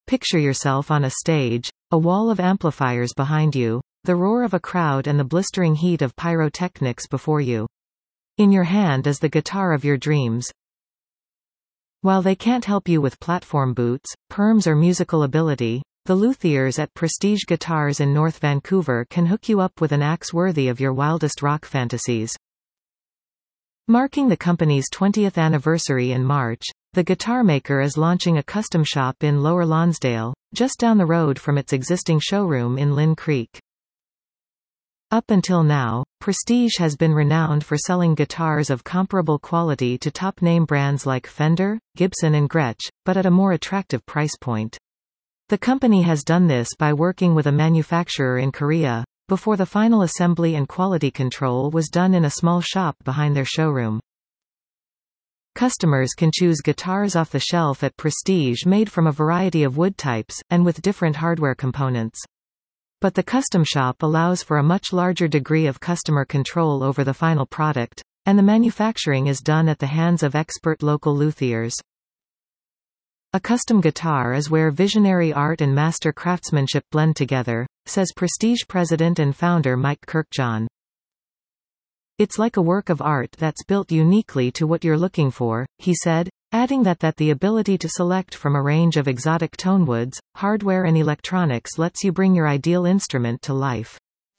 Picture yourself on a stage, a wall of amplifiers behind you, the roar of a crowd and the blistering heat of pyrotechnics before you. In your hand is the guitar of your dreams. While they can't help you with platform boots, perms or musical ability, the luthiers at Prestige Guitars in North Vancouver can hook you up with an axe worthy of your wildest rock fantasies. Marking the company's 20th anniversary in March, the guitar maker is launching a custom shop in Lower Lonsdale, just down the road from its existing showroom in Lynn Creek. Up until now, Prestige has been renowned for selling guitars of comparable quality to top-name brands like Fender, Gibson and Gretsch, but at a more attractive price point. The company has done this by working with a manufacturer in Korea, before the final assembly and quality control was done in a small shop behind their showroom. Customers can choose guitars off the shelf at Prestige made from a variety of wood types, and with different hardware components. But the custom shop allows for a much larger degree of customer control over the final product, and the manufacturing is done at the hands of expert local luthiers. A custom guitar is where visionary art and master craftsmanship blend together, says Prestige president and founder Mike Kirkjohn. It's like a work of art that's built uniquely to what you're looking for, he said, adding that the ability to select from a range of exotic tonewoods, hardware and electronics lets you bring your ideal instrument to life.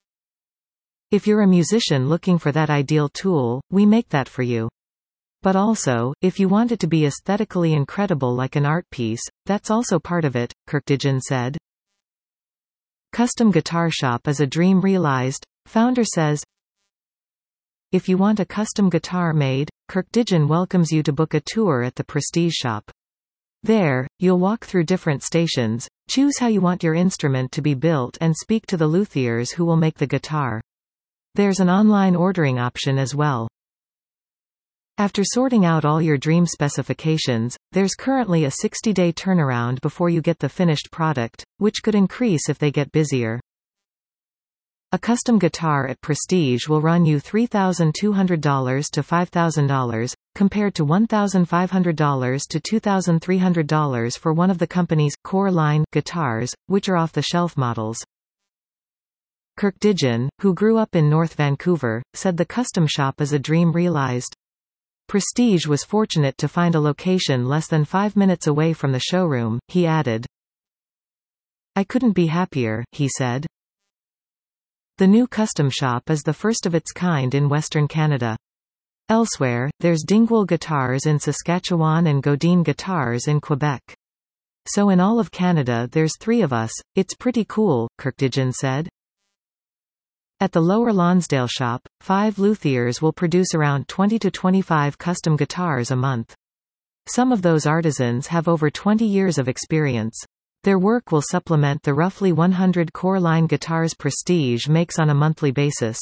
If you're a musician looking for that ideal tool, we make that for you. But also, if you want it to be aesthetically incredible like an art piece, that's also part of it, Kirkjohn said. Custom Guitar Shop is a dream realized, founder says. If you want a custom guitar made, Kirkjohn welcomes you to book a tour at the Prestige shop. There, you'll walk through different stations, choose how you want your instrument to be built and speak to the luthiers who will make the guitar. There's an online ordering option as well. After sorting out all your dream specifications, there's currently a 60-day turnaround before you get the finished product, which could increase if they get busier. A custom guitar at Prestige will run you $3,200 to $5,000, compared to $1,500 to $2,300 for one of the company's core line guitars, which are off-the-shelf models. Kirkjohn, who grew up in North Vancouver, said the custom shop is a dream realized. Prestige was fortunate to find a location less than 5 minutes away from the showroom, he added. I couldn't be happier, he said. The new custom shop is the first of its kind in Western Canada. Elsewhere, there's Dingwall Guitars in Saskatchewan and Godine Guitars in Quebec. So in all of Canada there's 3 of us, it's pretty cool, Kirkjohn said. At the Lower Lonsdale shop, 5 luthiers will produce around 20 to 25 custom guitars a month. Some of those artisans have over 20 years of experience. Their work will supplement the roughly 100 core line guitars Prestige makes on a monthly basis.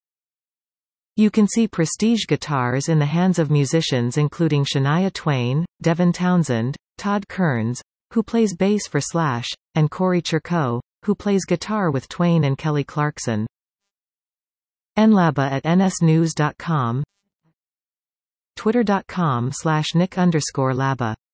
You can see Prestige guitars in the hands of musicians including Shania Twain, Devin Townsend, Todd Kearns, who plays bass for Slash, and Corey Churko, who plays guitar with Twain and Kelly Clarkson. nlaba@nsnews.com, twitter.com/nick_laba